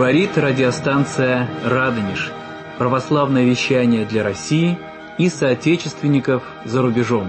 Говорит радиостанция «Радонеж». Православное вещание для России и соотечественников за рубежом.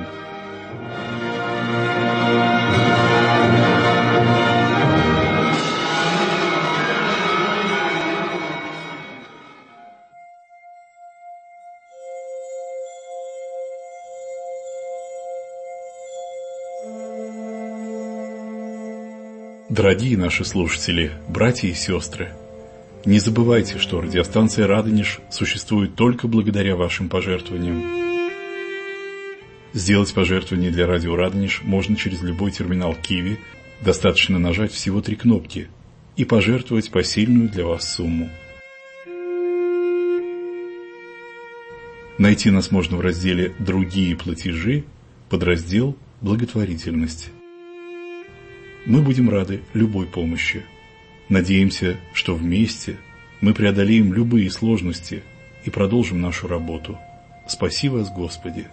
Дорогие наши слушатели, братья и сестры, не забывайте, что радиостанция «Радонеж» существует только благодаря вашим пожертвованиям. Сделать пожертвование для радио «Радонеж» можно через любой терминал Киви, достаточно нажать всего 3 кнопки и пожертвовать посильную для вас сумму. Найти нас можно в разделе «Другие платежи», подраздел «Благотворительность». Мы будем рады любой помощи. Надеемся, что вместе мы преодолеем любые сложности и продолжим нашу работу. Спаси вас, Господи!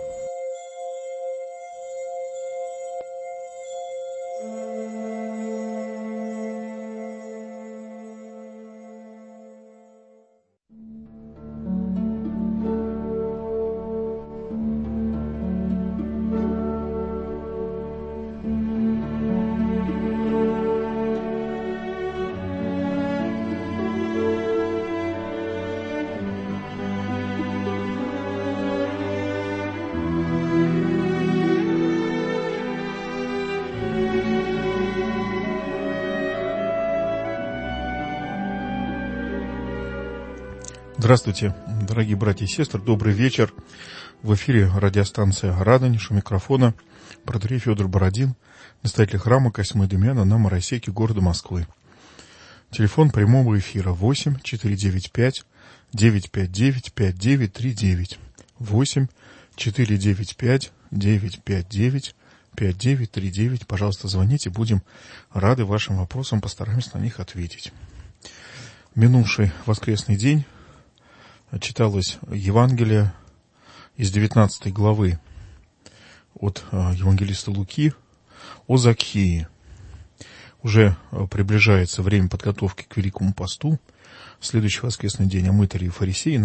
Здравствуйте, дорогие братья и сестры, добрый вечер. В эфире радиостанция «Радонеж», у микрофона протоиерей Федор Бородин, настоятель храма Косьмы Демьяна на Моросейке города Москвы. Телефон прямого эфира 8 495 959 5939. 8 495 959 5939. Пожалуйста, звоните, будем рады вашим вопросам, постараемся на них ответить. Минувший воскресный день читалось Евангелие из 19 главы от евангелиста Луки о Закхее. Уже приближается время подготовки к Великому посту. Следующий воскресный день о мытаре и фарисее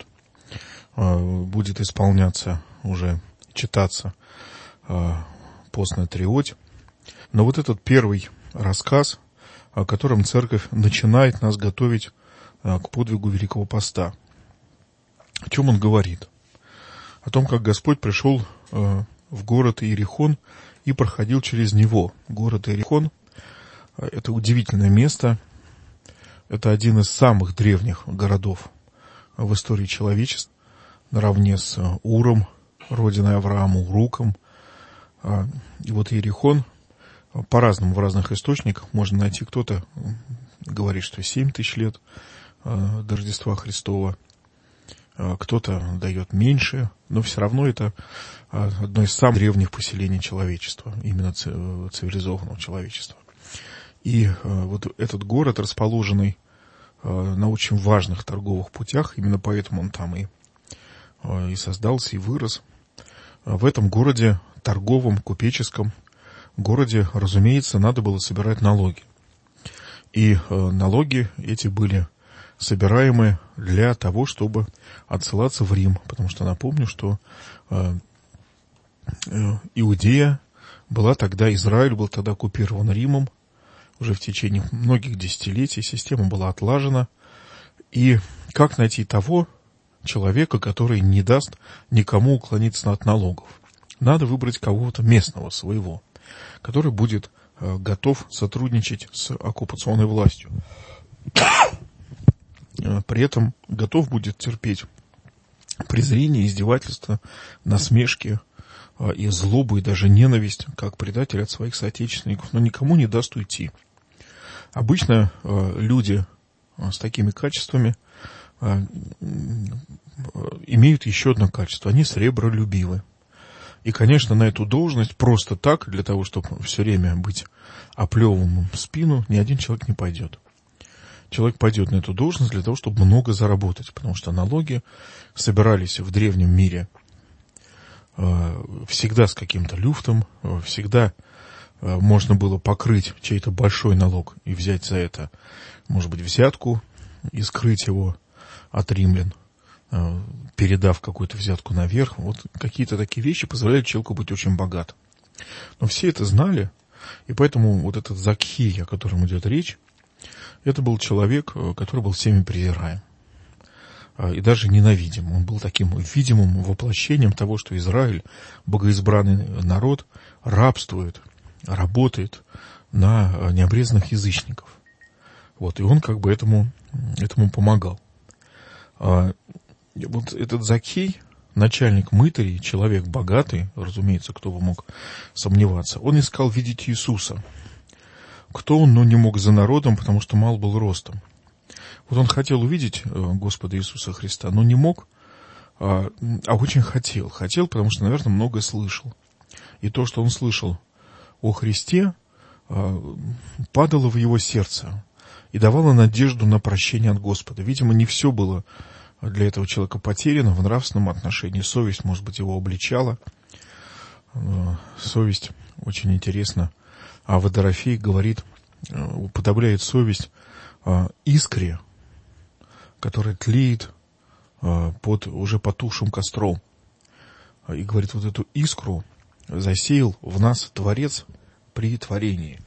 будет исполняться, уже читаться постная триодь. Но вот этот первый рассказ, о котором церковь начинает нас готовить к подвигу Великого поста. О чем он говорит? О том, как Господь пришел в город Иерихон и проходил через него. Город Иерихон – это удивительное место. Это один из самых древних городов в истории человечества, наравне с Уром, родиной Авраама, Уруком. И вот Иерихон по-разному в разных источниках можно найти. Кто-то говорит, что 7 тысяч лет до Рождества Христова. Кто-то дает меньше, но все равно это одно из самых древних поселений человечества, именно цивилизованного человечества. И вот этот город, расположенный на очень важных торговых путях, именно поэтому он там и создался, и вырос. В этом городе, торговом, купеческом городе, разумеется, надо было собирать налоги. И налоги эти были собираемые для того, чтобы отсылаться в Рим. Потому что напомню, что Иудея была тогда, Израиль был тогда оккупирован Римом. Уже в течение многих десятилетий система была отлажена. И как найти того человека, который не даст никому уклониться от налогов? Надо выбрать кого-то местного своего, который будет готов сотрудничать с оккупационной властью. При этом готов будет терпеть презрение, издевательства, насмешки и злобу, и даже ненависть, как предатель от своих соотечественников, но никому не даст уйти. Обычно люди с такими качествами имеют еще одно качество – они сребролюбивы. И, конечно, на эту должность просто так, для того, чтобы все время быть оплеванным в спину, ни один человек не пойдет. Человек пойдет на эту должность для того, чтобы много заработать, потому что налоги собирались в древнем мире всегда с каким-то люфтом, всегда можно было покрыть чей-то большой налог и взять за это, может быть, взятку и скрыть его от римлян, передав какую-то взятку наверх. Вот какие-то такие вещи позволяют человеку быть очень богатым. Но все это знали, и поэтому вот этот Закхей, о котором идет речь, это был человек, который был всеми презираем и даже ненавидим. Он был таким видимым воплощением того, что Израиль, богоизбранный народ, рабствует, работает на необрезанных язычников. Вот, и он как бы этому помогал. Вот этот Закхей, начальник мытарей, человек богатый, разумеется, кто бы мог сомневаться, он искал видеть Иисуса. Кто он, но не мог за народом, потому что мал был ростом. Вот он хотел увидеть Господа Иисуса Христа, но не мог, а очень хотел. Хотел, потому что, наверное, многое слышал. И то, что он слышал о Христе, падало в его сердце и давало надежду на прощение от Господа. Видимо, не все было для этого человека потеряно в нравственном отношении. Совесть, может быть, его обличала. Совесть, очень интересно, а Водорофей говорит, уподобляет совесть искре, которая тлеет под уже потухшим костром. И говорит, вот эту искру засеял в нас Творец при творении.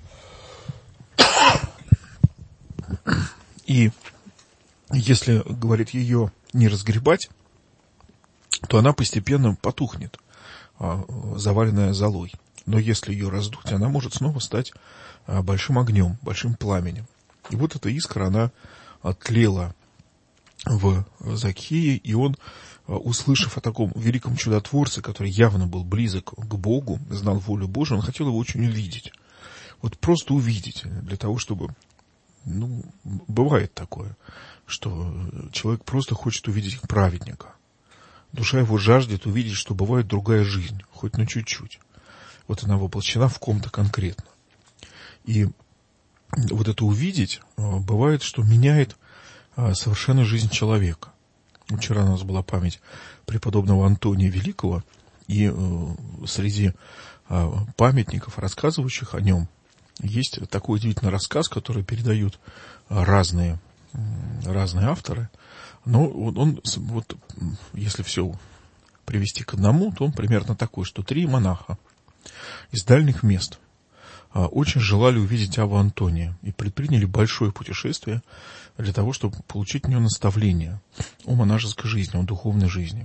И если, говорит, ее не разгребать, то она постепенно потухнет, заваленная золой. Но если ее раздуть, она может снова стать большим огнем, большим пламенем. И вот эта искра, она тлела в Закхее, и он, услышав о таком великом чудотворце, который явно был близок к Богу, знал волю Божию, он хотел его очень увидеть. Вот просто увидеть, для того, чтобы... бывает такое, что человек просто хочет увидеть праведника. Душа его жаждет увидеть, что бывает другая жизнь, хоть на чуть-чуть. Вот она воплощена в ком-то конкретно. И вот это увидеть бывает, что меняет совершенно жизнь человека. Вчера у нас была память преподобного Антония Великого, и среди памятников, рассказывающих о нем, есть такой удивительный рассказ, который передают разные авторы. Но он, вот, если все привести к одному, то он примерно такой, что 3 монаха из дальних мест очень желали увидеть Авву Антония и предприняли большое путешествие для того, чтобы получить у него наставление о монашеской жизни, о духовной жизни.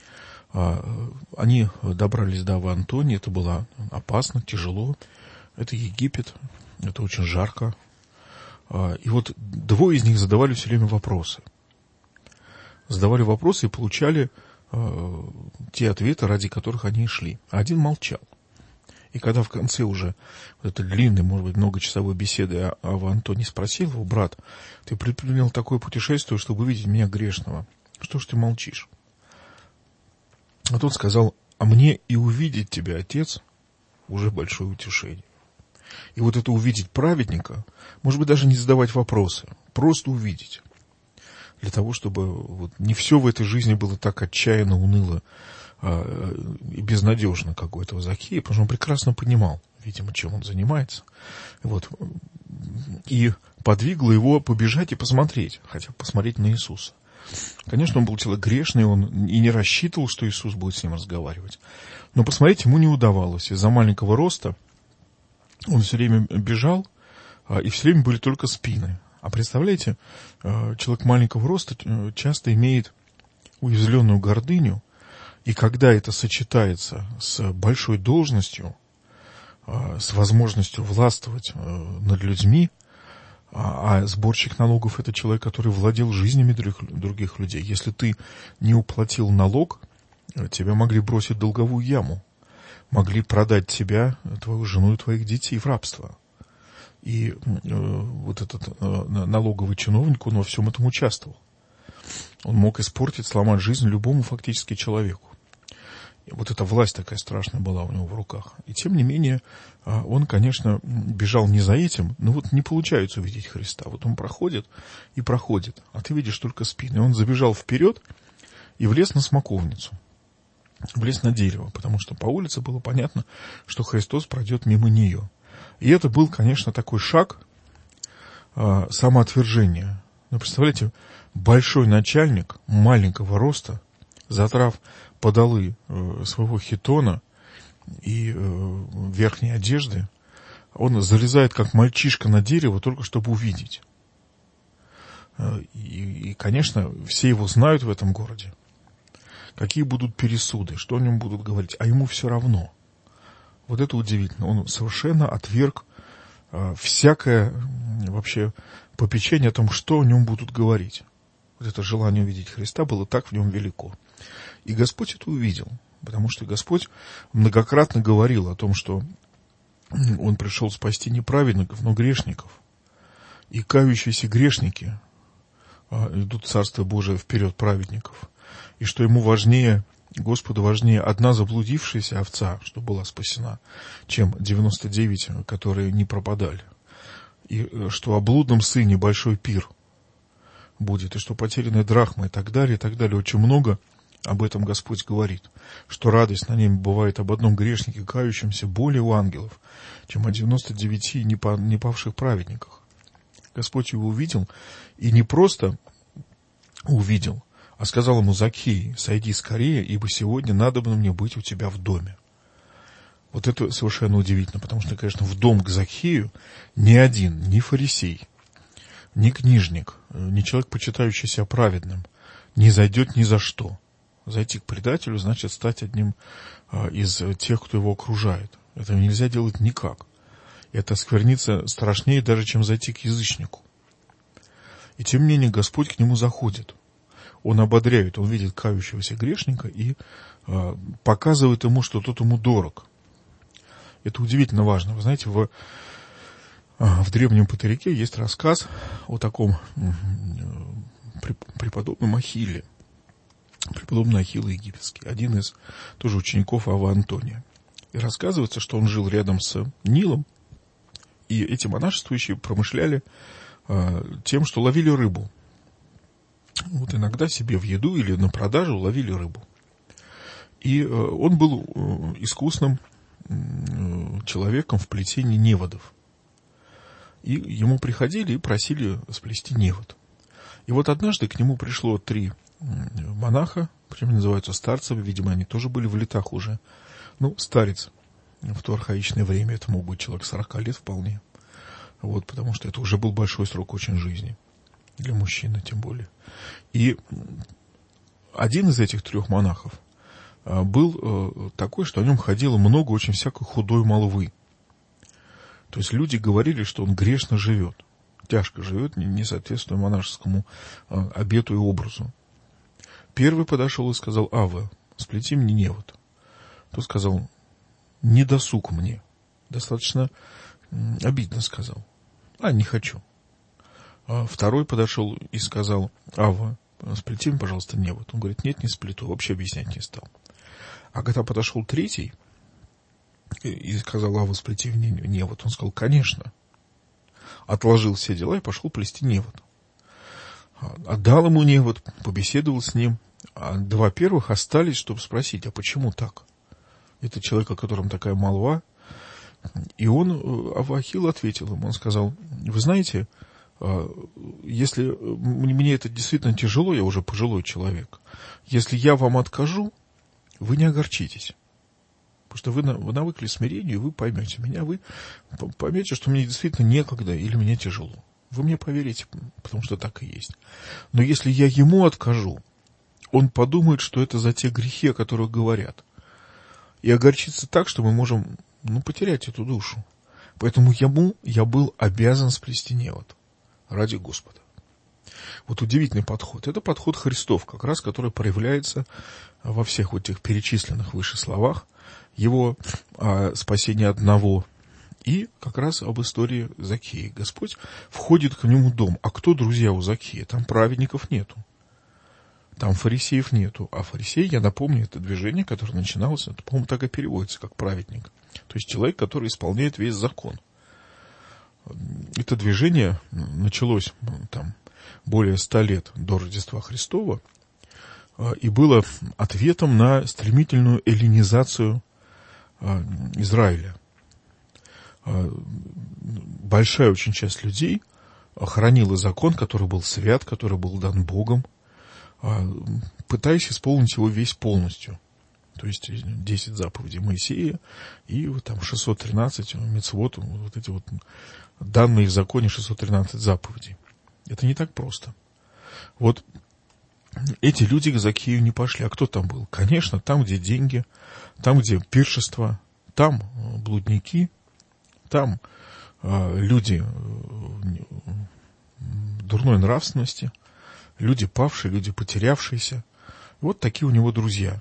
Они добрались до Аввы Антония, это было опасно, тяжело, это Египет, это очень жарко. И вот 2 из них задавали все время вопросы. Задавали вопросы и получали те ответы, ради которых они и шли. А один молчал. И когда в конце уже вот этой длинной, может быть, многочасовой беседы Авва Антоний спросил его: брат, ты предпринял такое путешествие, чтобы увидеть меня грешного. Что ж ты молчишь? А тот сказал: а мне и увидеть тебя, отец, уже большое утешение. И вот это увидеть праведника, может быть, даже не задавать вопросы, просто увидеть. Для того, чтобы вот не все в этой жизни было так отчаянно, уныло и безнадежно, как у этого Закхея, потому что он прекрасно понимал, видимо, чем он занимается. Вот. И подвигло его побежать и посмотреть, хотя бы посмотреть на Иисуса. Конечно, он был человек грешный, он и не рассчитывал, что Иисус будет с ним разговаривать. Но посмотреть ему не удавалось. Из-за маленького роста он все время бежал, и все время были только спины. А представляете, человек маленького роста часто имеет уязвленную гордыню, и когда это сочетается с большой должностью, с возможностью властвовать над людьми, а сборщик налогов — это человек, который владел жизнями других людей. Если ты не уплатил налог, тебя могли бросить в долговую яму, могли продать тебя, твою жену и твоих детей в рабство. И вот этот налоговый чиновник, он во всем этом участвовал. Он мог испортить, сломать жизнь любому фактически человеку. И вот эта власть такая страшная была у него в руках. И тем не менее, он, конечно, бежал не за этим, но вот не получается увидеть Христа. Вот он проходит и проходит, а ты видишь только спины. И он забежал вперед и влез на смоковницу, влез на дерево, потому что по улице было понятно, что Христос пройдет мимо нее. И это был, конечно, такой шаг самоотвержения. Ну, представляете, большой начальник маленького роста, задрав подолы своего хитона и верхней одежды, он залезает, как мальчишка, на дерево, только чтобы увидеть. И, конечно, все его знают в этом городе. Какие будут пересуды, что о нем будут говорить, а ему все равно. Вот это удивительно. Он совершенно отверг всякое вообще попечение о том, что о нем будут говорить. Вот это желание увидеть Христа было так в нем велико. И Господь это увидел, потому что Господь многократно говорил о том, что Он пришел спасти не праведников, но грешников. И кающиеся грешники идут в Царство Божие вперед праведников. И что Ему важнее, Господу важнее одна заблудившаяся овца, что была спасена, чем 99, которые не пропадали. И что о блудном сыне большой пир будет, и что потерянная драхма и так далее, и так далее. Очень много об этом Господь говорит, что радость на небе бывает об одном грешнике, кающемся, более у ангелов, чем о 99 не павших праведниках. Господь его увидел, и не просто увидел, а сказал ему: Закхей, сойди скорее, ибо сегодня надобно мне быть у тебя в доме. Вот это совершенно удивительно, потому что, конечно, в дом к Закхею ни один, ни фарисей, ни книжник, ни человек, почитающий себя праведным, не зайдет ни за что. Зайти к предателю значит стать одним из тех, кто его окружает. Это нельзя делать никак. Это оскверниться страшнее даже, чем зайти к язычнику. И тем не менее Господь к нему заходит. Он ободряет, он видит кающегося грешника и показывает ему, что тот ему дорог. Это удивительно важно. Вы знаете, в древнем Патарике есть рассказ о таком преподобном Ахилле. Преподобный Ахилл египетский, один из тоже учеников Авва Антония. И рассказывается, что он жил рядом с Нилом, и эти монашествующие промышляли тем, что ловили рыбу. Вот иногда себе в еду или на продажу ловили рыбу. И он был искусным человеком в плетении неводов. И ему приходили и просили сплести невод. И вот однажды к нему пришло 3 монаха, причем называются старцами, видимо, они тоже были в летах уже. Ну, старец в то архаичное время, это мог быть человек 40 лет вполне. Вот, потому что это уже был большой срок очень жизни. Для мужчины тем более. И один из этих 3 монахов был такой, что о нем ходило много очень всякой худой молвы. То есть люди говорили, что он грешно живет, тяжко живет, не соответствуя монашескому обету и образу. Первый подошел и сказал: Авва, сплети мне невод. Тот сказал: не досуг мне. Достаточно обидно сказал. Не хочу. Второй подошел и сказал: Авва, сплети мне, пожалуйста, невод. Он говорит: нет, не сплету, вообще объяснять не стал. А когда подошел третий и сказал: Авва, сплети мне невод, он сказал: конечно. Отложил все дела и пошел плести невод. Отдал ему невод, побеседовал с ним. А 2 первых остались, чтобы спросить: а почему так? Это человек, о котором такая молва. И Авва Ахилл ответил ему, он сказал: вы знаете, если мне это действительно тяжело, я уже пожилой человек, если я вам откажу, вы не огорчитесь. Потому что вы навыкли смирению, и вы поймете меня, вы поймете, что мне действительно некогда или мне тяжело. Вы мне поверите, потому что так и есть. Но если я ему откажу, он подумает, что это за те грехи, о которых говорят. И огорчится так, что мы можем потерять эту душу. Поэтому ему я был обязан сплести невод ради Господа. Вот удивительный подход. Это подход Христов, как раз, который проявляется во всех вот этих перечисленных выше словах. Его спасение одного и как раз об истории Закхея. Господь входит к нему в дом. А кто друзья у Закхея? Там праведников нету. Там фарисеев нету. А фарисей, я напомню, это движение, которое начиналось, это, по-моему, так и переводится, как праведник. То есть человек, который исполняет весь закон. Это движение началось там более 100 лет до Рождества Христова и было ответом на стремительную эллинизацию Израиля. большая очень часть людей хранила закон, который был свят, который был дан Богом, пытаясь исполнить его весь полностью. То есть 10 заповедей Моисея и там 613 мицвот, вот эти вот данные в законе 613 заповедей. Это не так просто. Вот эти люди к Закхею не пошли. А кто там был? Конечно, там, где деньги, там, где пиршество, там блудники, там люди дурной нравственности, люди павшие, люди потерявшиеся. Вот такие у него друзья.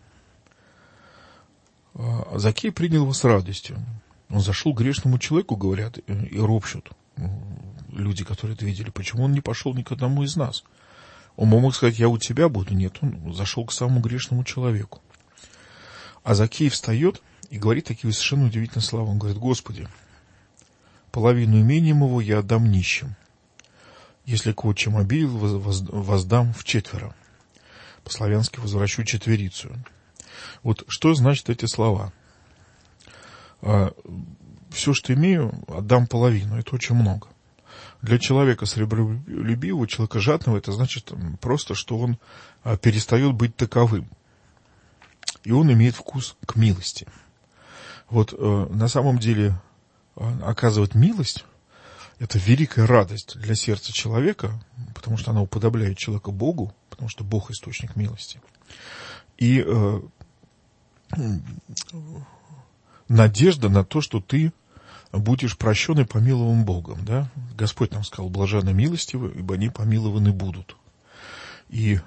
Закхей принял его с радостью. Он зашел к грешному человеку, говорят, и ропщут люди, которые это видели. Почему он не пошел ни к одному из нас? Он мог сказать, я у тебя буду. Нет, он зашел к самому грешному человеку. А Закхей встает и говорит такие совершенно удивительные слова. Он говорит, Господи, половину имения моего я отдам нищим. Если кого чем обидел, воздам вчетверо. По-славянски возвращу четверицу. Вот что значит эти слова? Все, что имею, отдам половину. Это очень много. Для человека сребролюбивого, человека жадного, это значит просто, что он перестает быть таковым. И он имеет вкус к милости. Вот на самом деле оказывать милость — это великая радость для сердца человека, потому что она уподобляет человека Богу, потому что Бог — источник милости. И надежда на то, что ты будешь прощен и помилован Богом. Да? Господь нам сказал, блаженны милостивы, ибо они помилованы будут. И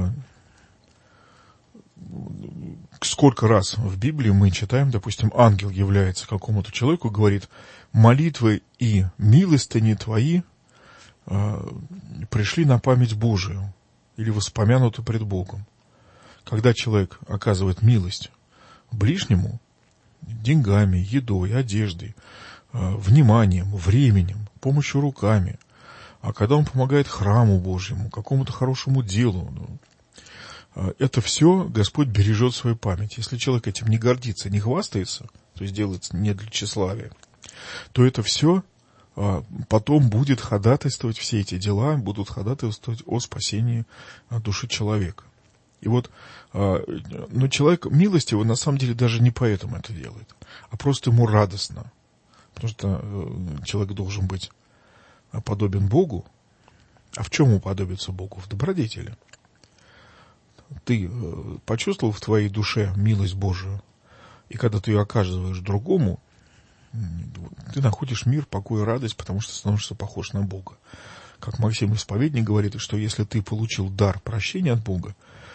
сколько раз в Библии мы читаем, допустим, ангел является какому-то человеку, говорит, молитвы и милостыни твои пришли на память Божию или воспомянуты пред Богом. Когда человек оказывает милость ближнему, деньгами, едой, одеждой, вниманием, временем, помощью руками, а когда он помогает храму Божьему, какому-то хорошему делу, это все Господь бережет в свою память. Если человек этим не гордится, не хвастается, то есть делается не для тщеславия, то это все потом будет ходатайствовать, все эти дела будут ходатайствовать о спасении души человека. И вот, но человек милостивый на самом деле даже не поэтому это делает, а просто ему радостно. Потому что человек должен быть подобен Богу. А в чем уподобиться Богу? В добродетели. Ты почувствовал в твоей душе милость Божию, и когда ты ее оказываешь другому, ты находишь мир, покой и радость, потому что становишься похож на Бога. Как Максим Исповедник говорит, что если ты получил дар прощения от Бога,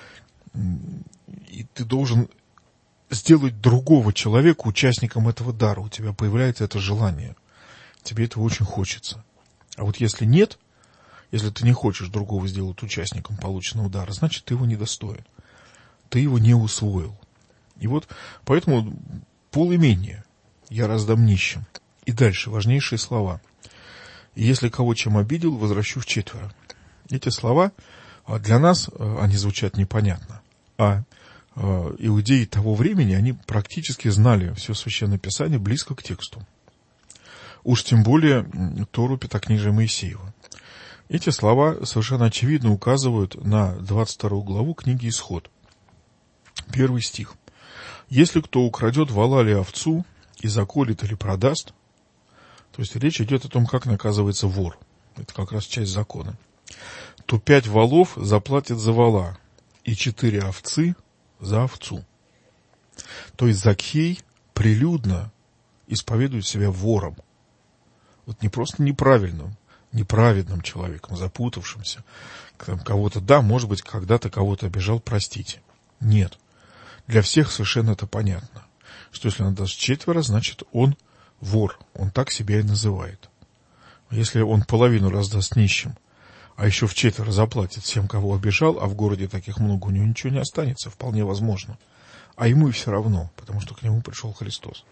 и ты должен сделать другого человека участником этого дара, у тебя появляется это желание. Тебе этого очень хочется. А вот если нет, если ты не хочешь другого сделать участником полученного дара, значит, ты его недостоин. Ты его не усвоил. И вот поэтому полимения я раздам нищим. И дальше важнейшие слова. Если кого чем обидел, возвращу вчетверо. Эти слова для нас, они звучат непонятно. А иудеи того времени, они практически знали все Священное Писание близко к тексту. Уж тем более Тору Пятикнижия Моисеева. Эти слова совершенно очевидно указывают на 22 главу книги Исход. 1 стих. «Если кто украдет вола или овцу и заколет или продаст», то есть речь идет о том, как наказывается вор, это как раз часть закона, то 5 волов заплатят за вола и 4 овцы за овцу. То есть Закхей прилюдно исповедует себя вором. Вот не просто неправедным человеком, запутавшимся, кого-то, да, может быть, когда-то кого-то обижал, простите. Нет. Для всех совершенно это понятно, что если он даст 4, значит он вор, он так себя и называет. Если он половину раздаст нищим, а еще в 4 заплатит всем, кого обижал, а в городе таких много, у него ничего не останется, вполне возможно. А ему и все равно, потому что к нему пришел Христос.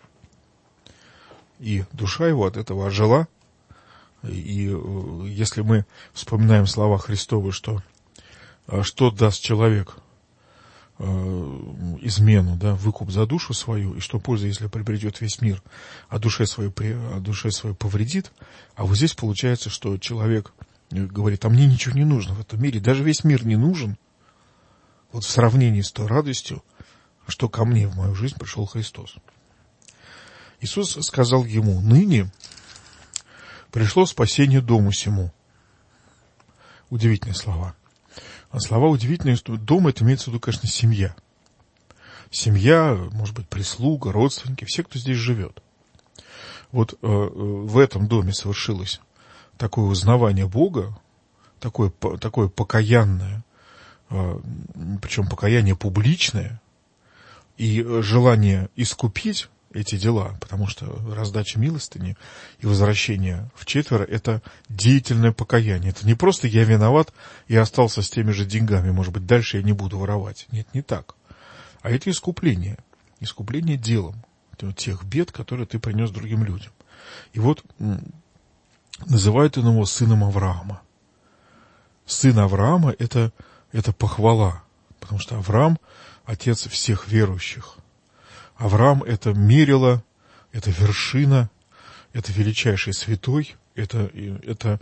И душа его от этого ожила. И если мы вспоминаем слова Христовы, что даст человек измену, да, выкуп за душу свою, и что польза, если приобретет весь мир, а душе своей повредит. А вот здесь получается, что человек говорит: а мне ничего не нужно в этом мире, даже весь мир не нужен, вот в сравнении с той радостью, что ко мне в мою жизнь пришел Христос. Иисус сказал ему: ныне пришло спасение дому сему. Удивительные слова. А слова удивительные, что дом — это имеется в виду, конечно, семья. Семья, может быть, прислуга, родственники, все, кто здесь живет. Вот в этом доме совершилось такое узнавание Бога, такое покаянное, причем покаяние публичное, и желание искупить эти дела, потому что раздача милостыни и возвращение вчетверо — это деятельное покаяние. Это не просто я виноват и остался с теми же деньгами, может быть, дальше я не буду воровать. Нет, не так. А это искупление. Искупление делом тех бед, которые ты принес другим людям. И вот называют он его сыном Авраама. Сын Авраама — это похвала, потому что Авраам — отец всех верующих. Авраам — это мерило, это вершина, это величайший святой, это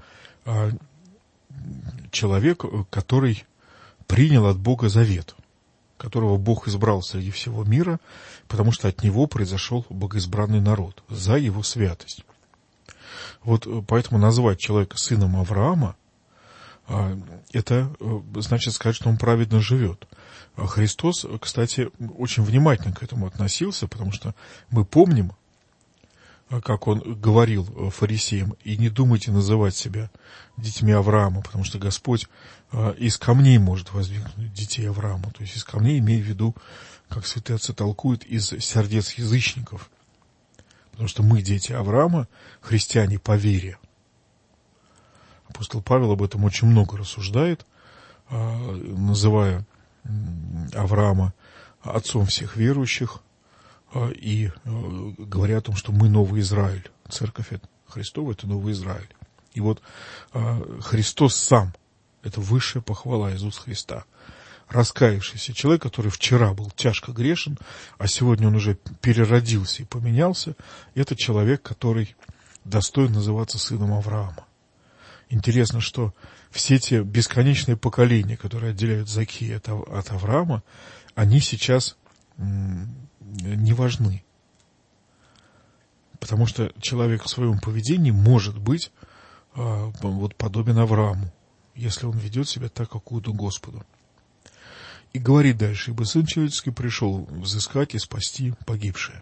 человек, который принял от Бога завет, которого Бог избрал среди всего мира, потому что от него произошел богоизбранный народ за его святость. Вот поэтому назвать человека сыном Авраама, это значит сказать, что он праведно живет. Христос, кстати, очень внимательно к этому относился, потому что мы помним, как он говорил фарисеям: и не думайте называть себя детьми Авраама, потому что Господь из камней может воздвигнуть детей Авраама. То есть из камней, имея в виду, как святые отцы толкуют, из сердец язычников. Потому что мы дети Авраама, христиане по вере. Апостол Павел об этом очень много рассуждает, называя Авраама отцом всех верующих, и говоря о том, что мы новый Израиль. Церковь Христова — это новый Израиль. И вот Христос сам — это высшая похвала Иисуса Христа. Раскаявшийся человек, который вчера был тяжко грешен, а сегодня он уже переродился и поменялся, это человек, который достоин называться сыном Авраама. Интересно, что все те бесконечные поколения, которые отделяют Закхея от Авраама, они сейчас не важны. Потому что человек в своем поведении может быть вот подобен Аврааму, если он ведет себя так, как угодно Господу. И говорит дальше: ибо Сын Человеческий пришел взыскать и спасти погибшее.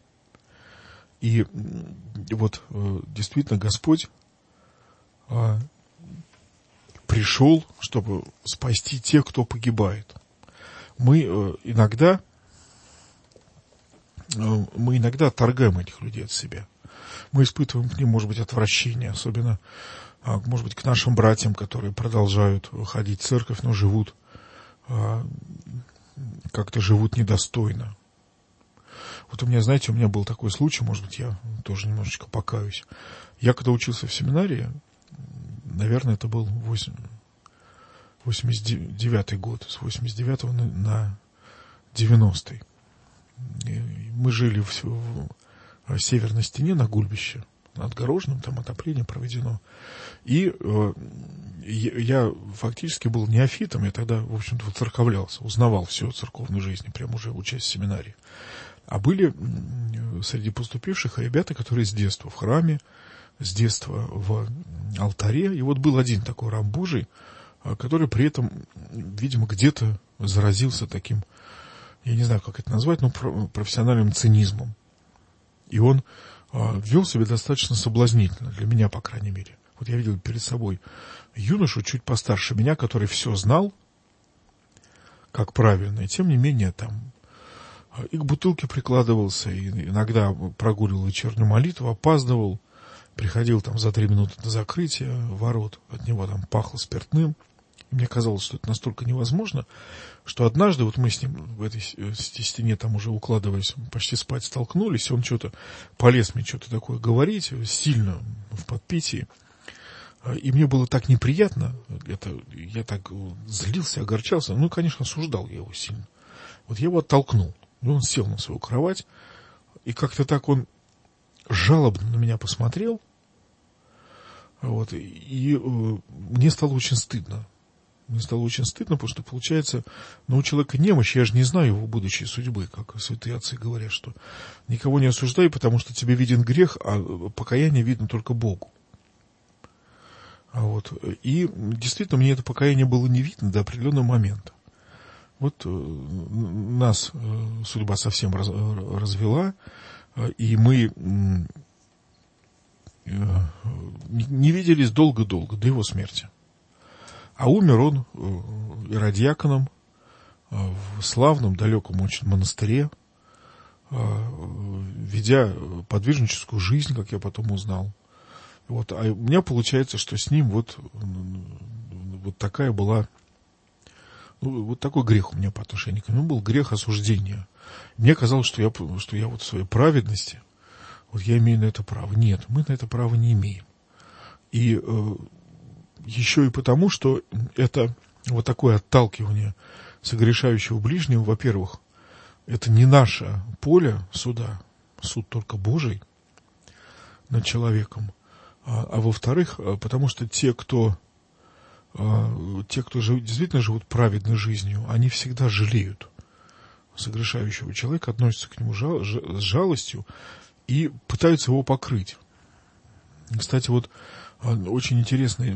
И вот действительно Господь пришел, чтобы спасти тех, кто погибает. Мы иногда отторгаем этих людей от себя. Мы испытываем к ним, может быть, отвращение, особенно, может быть, к нашим братьям, которые продолжают ходить в церковь, но как-то живут недостойно. Вот у меня был такой случай, может быть, я тоже немножечко покаюсь. Я когда учился в семинарии, наверное, это был 89-й год, с 89-го на 90-й. Мы жили в северной стене на Гульбище, отгороженном, там отопление проведено. И я фактически был неофитом, я тогда, в общем-то, церковлялся, узнавал все о церковной жизни, прямо уже учась в семинарии. А были среди поступивших ребята, которые с детства в храме, с детства в алтаре. И вот был один такой раб Божий, который при этом, видимо, где-то заразился таким, я не знаю, как это назвать, но профессиональным цинизмом. И он вел себя достаточно соблазнительно, для меня, по крайней мере. Вот я видел перед собой юношу чуть постарше меня, который все знал, как правильно, и тем не менее там и к бутылке прикладывался, и иногда прогуливал вечернюю молитву, опаздывал, приходил там за 3 минуты до закрытия ворот, от него там пахло спиртным. И мне казалось, что это настолько невозможно, что однажды вот мы с ним в этой стене там уже укладываясь, почти спать столкнулись, и он что-то полез мне что-то такое говорить, сильно в подпитии. И мне было так неприятно, я так злился, огорчался, конечно, осуждал я его сильно. Вот я его оттолкнул, и он сел на свою кровать, и как-то так он жалобно на меня посмотрел, вот, и мне стало очень стыдно. Мне стало очень стыдно, потому что, получается, у человека немощь, я же не знаю его будущей судьбы, как святые отцы говорят, что никого не осуждай, потому что тебе виден грех, а покаяние видно только Богу. Вот. И действительно, мне это покаяние было не видно до определенного момента. Вот нас судьба совсем развела, и мы не виделись долго-долго, до его смерти. А умер он иродиаконом в славном, далеком очень монастыре, ведя подвижническую жизнь, как я потом узнал. Вот. А у меня получается, что с ним вот такая была, вот такой грех у меня по отношению к нему был, грех осуждения. Мне казалось, что я вот в своей праведности, вот я имею на это право. Нет, мы на это право не имеем. И еще и потому, что это вот такое отталкивание согрешающего ближнего, во-первых, это не наше поле суда, суд только Божий над человеком, а во-вторых, потому что те, кто действительно живут праведной жизнью, они всегда жалеют согрешающего человека, относятся к нему с жалостью и пытаются его покрыть. Кстати, вот очень интересная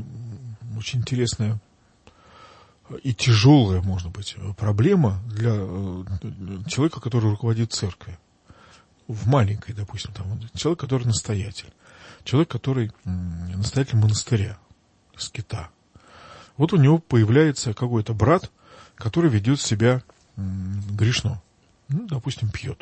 и тяжелая, может быть, проблема для человека, который руководит церковью. В маленькой, допустим, там, человек, который настоятель. Человек, который настоятель монастыря, скита. Вот у него появляется какой-то брат, который ведет себя грешно. Допустим, пьет.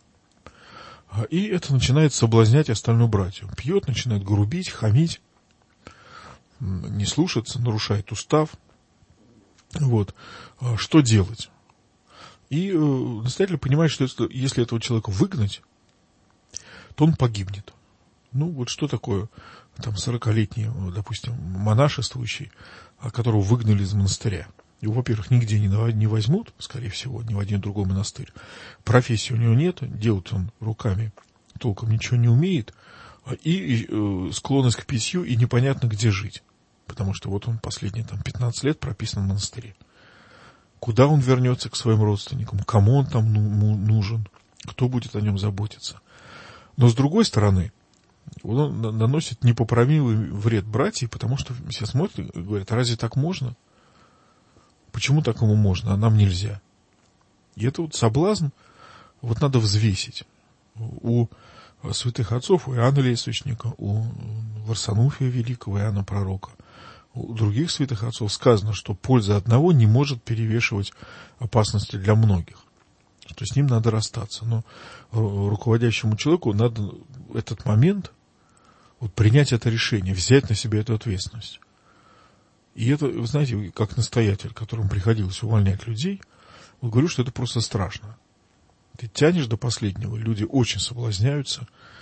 И это начинает соблазнять остальную братью. Пьет, начинает грубить, хамить, не слушаться, нарушает устав. Вот. Что делать? И настоятель понимает, что если этого человека выгнать, то он погибнет. Вот что такое там 40-летний, допустим, монашествующий, которого выгнали из монастыря. Его, во-первых, нигде не возьмут, скорее всего, ни в один другой монастырь. Профессии у него нет, делать он руками толком ничего не умеет, и склонность к питью, и непонятно, где жить. Потому что вот он последние 15 лет прописан в монастыре. Куда он вернется к своим родственникам, кому он там нужен, кто будет о нем заботиться. Но с другой стороны, он наносит непоправимый вред братьям, потому что все смотрят и говорят, а разве так можно? Почему так ему можно, а нам нельзя? И это вот соблазн, вот надо взвесить. У святых отцов, у Иоанна Лествичника, у Варсануфия Великого, Иоанна Пророка, у других святых отцов сказано, что польза одного не может перевешивать опасности для многих, что с ним надо расстаться. Но руководящему человеку надо этот момент вот, принять это решение, взять на себя эту ответственность. И это, вы знаете, как настоятель, которому приходилось увольнять людей, вот говорю, что это просто страшно. Ты тянешь до последнего, люди очень соблазняются,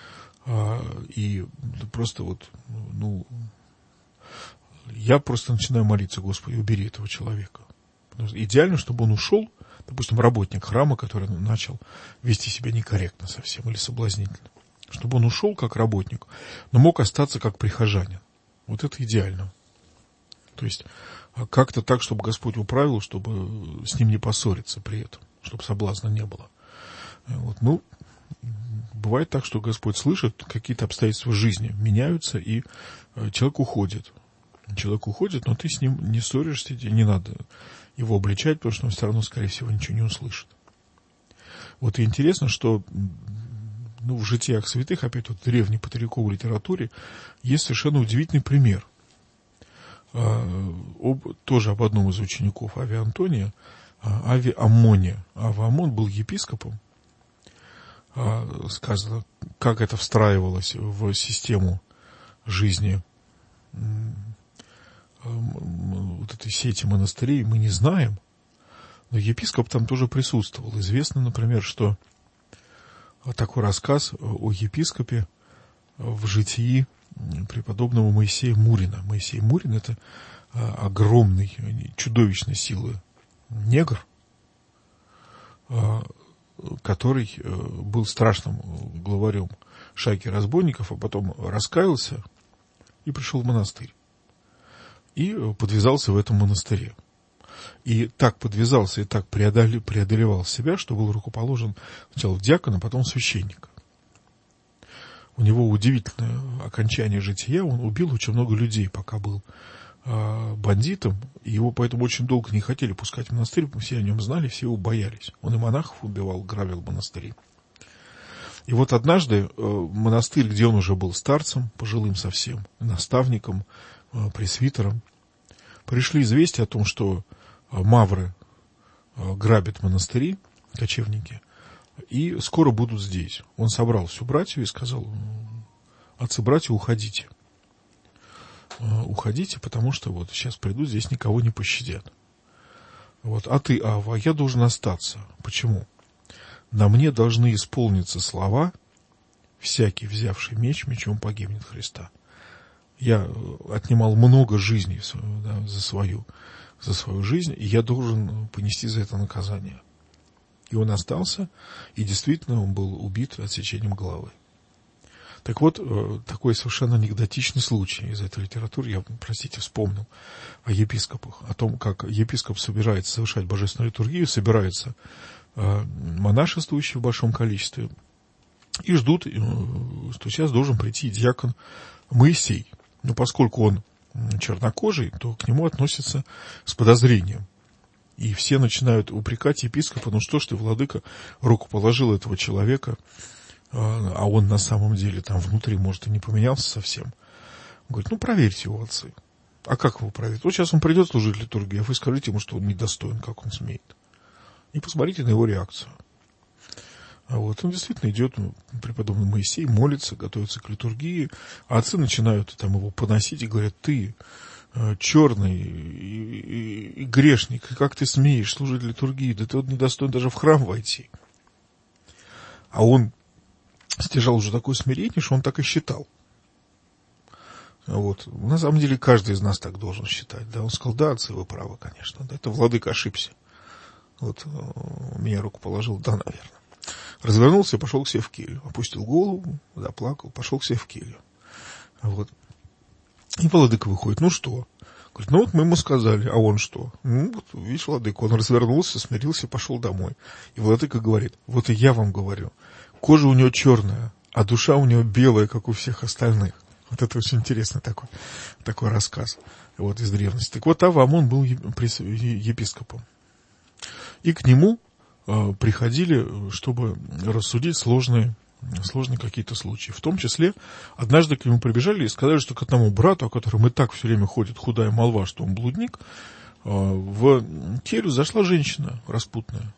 и просто вот, я просто начинаю молиться, Господи, убери этого человека. Идеально, чтобы он ушел, допустим, работник храма, который начал вести себя некорректно совсем или соблазнительно, чтобы он ушел как работник, но мог остаться как прихожанин. Вот это идеально. То есть как-то так, чтобы Господь управил, чтобы с ним не поссориться при этом, чтобы соблазна не было. Вот, бывает так, что Господь слышит, какие-то обстоятельства жизни меняются, и человек уходит. Человек уходит, но ты с ним не ссоришься, не надо его обличать, потому что он все равно, скорее всего, ничего не услышит. Вот и интересно, что в житиях святых, опять вот в древней патриарховой литературе, есть совершенно удивительный пример. Тоже об одном из учеников Авве Антония, Авве Аммоне. Авва Аммон был епископом. Сказано, как это встраивалось в систему жизни вот этой сети монастырей, мы не знаем. Но епископ там тоже присутствовал. Известно, например, что такой рассказ о епископе в житии преподобного Моисея Мурина. Моисей Мурин — это огромный, чудовищной силы негр. который был страшным главарем шайки разбойников, а потом раскаялся и пришел в монастырь. И подвязался в этом монастыре. И так подвязался, и так преодолевал себя, что был рукоположен сначала в диакона, потом в священника. У него удивительное окончание жития. Он убил очень много людей, пока был бандитом, и его поэтому очень долго не хотели пускать в монастырь, все о нем знали, все его боялись. Он и монахов убивал, грабил монастыри. И вот однажды монастырь, где он уже был старцем, пожилым совсем, наставником, пресвитером, пришли известия о том, что мавры грабят монастыри, кочевники, и скоро будут здесь. Он собрал всю братью и сказал: отцы-братья, уходите. Уходите, потому что вот сейчас придут, здесь никого не пощадят. Вот, а ты, Ава, я должен остаться. Почему? На мне должны исполниться слова: всякий, взявший меч, мечом погибнет Христа. Я отнимал много жизней за свою жизнь, и я должен понести за это наказание. И он остался, и действительно он был убит отсечением головы. Так вот, такой совершенно анекдотичный случай из этой литературы, я, простите, вспомнил о епископах, о том, как епископ собирается совершать божественную литургию, собираются монашествующие в большом количестве, и ждут, что сейчас должен прийти диакон Моисей. Но поскольку он чернокожий, то к нему относятся с подозрением. И все начинают упрекать епископа: ну что ж ты, владыка, руку положил этого человека, а он на самом деле там внутри, может, и не поменялся совсем. Он говорит: ну проверьте его, отцы. А как его проверить? Вот сейчас он придет служить литургию, а вы скажите ему, что он недостоин, как он смеет. И посмотрите на его реакцию. А вот он действительно идет, преподобный Моисей, молится, готовится к литургии, а отцы начинают там его поносить и говорят: ты черный и грешник, как ты смеешь служить литургии, да ты вот недостоин даже в храм войти. А он стяжал уже такое смирение, что он так и считал. Вот. На самом деле каждый из нас так должен считать. Да? Он сказал: да, отцы, вы правы, конечно. Да, это владыка ошибся. Вот меня руку положил, да, наверное. Развернулся и пошел к себе в келью. Опустил голову, заплакал, пошел к себе в келью. Вот. И владыка выходит: ну что? Говорит: ну вот мы ему сказали, а он что? Ну вот, видишь, владыка, он развернулся, смирился, пошел домой. И владыка говорит: вот и я вам говорю, кожа у него черная, а душа у него белая, как у всех остальных. Вот это очень интересный такой рассказ вот, из древности. Так вот, Авва-Амон был епископом. И к нему приходили, чтобы рассудить сложные какие-то случаи. В том числе, однажды к нему прибежали и сказали, что к одному брату, о котором и так все время ходит худая молва, что он блудник, в келью зашла женщина распутная.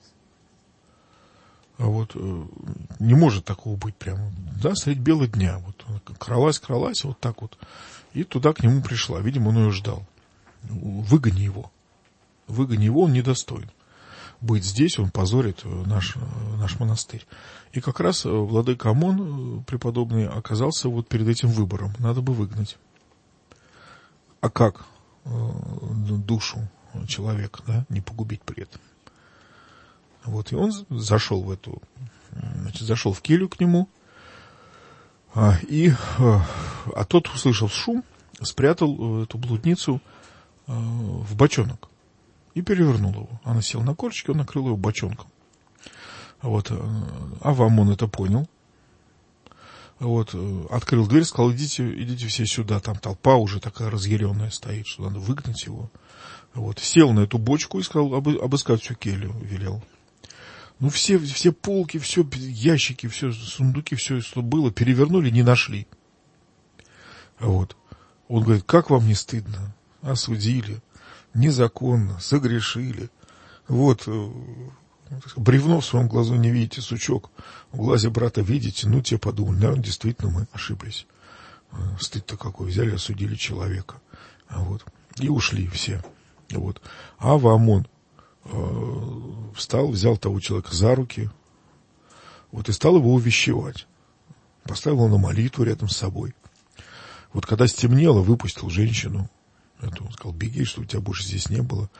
Вот, не может такого быть прямо, да, средь бела дня. Вот, кралась, вот так вот. И туда к нему пришла. Видимо, он ее ждал. Выгони его, он недостоин быть здесь, он позорит наш монастырь. И как раз владыка Амон, преподобный, оказался вот перед этим выбором. Надо бы выгнать. А как душу человека, да, не погубить при этом? Вот, и он зашел в келью к нему, а тот, услышав шум, спрятал эту блудницу в бочонок и перевернул его. Она села на корточки, он накрыл его бочонком. Вот, Авва-Амон это понял. Вот, открыл дверь, сказал: идите все сюда, там толпа уже такая разъяренная стоит, что надо выгнать его. Вот, сел на эту бочку и сказал: обыскать всю келью, велел. Ну, все полки, все ящики, все сундуки, все, что было, перевернули, не нашли. Вот. Он говорит: как вам не стыдно? Осудили, незаконно, согрешили. Вот, бревно в своем глазу не видите, сучок в глазе брата видите. Ну, те подумали: да, действительно, мы ошиблись. Стыд-то какой, взяли, осудили человека. Вот. И ушли все. Вот. А Авва-Амон встал, взял того человека за руки, вот, и стал его увещевать. Поставил его на молитву рядом с собой. Вот когда стемнело, выпустил женщину. Он сказал: беги, что у тебя больше здесь не было.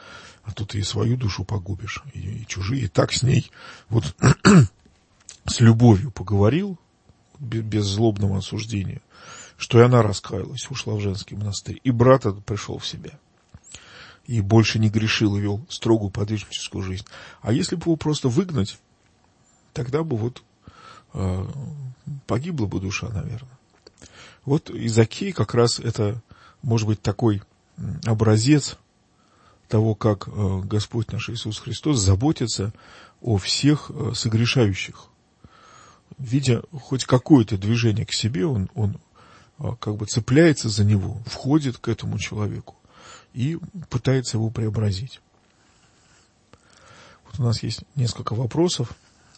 А то ты и свою душу погубишь, и чужие. И так с ней вот с любовью поговорил, без злобного осуждения, что и она раскаялась, ушла в женский монастырь. И брат этот пришел в себя. И больше не грешил и вел строгую подвижническую жизнь. А если бы его просто выгнать, тогда бы вот погибла бы душа, наверное. Вот и Закхей как раз это, может быть, такой образец того, как Господь наш Иисус Христос заботится о всех согрешающих. Видя хоть какое-то движение к себе, он как бы цепляется за него, входит к этому человеку и пытается его преобразить. Вот у нас есть несколько вопросов.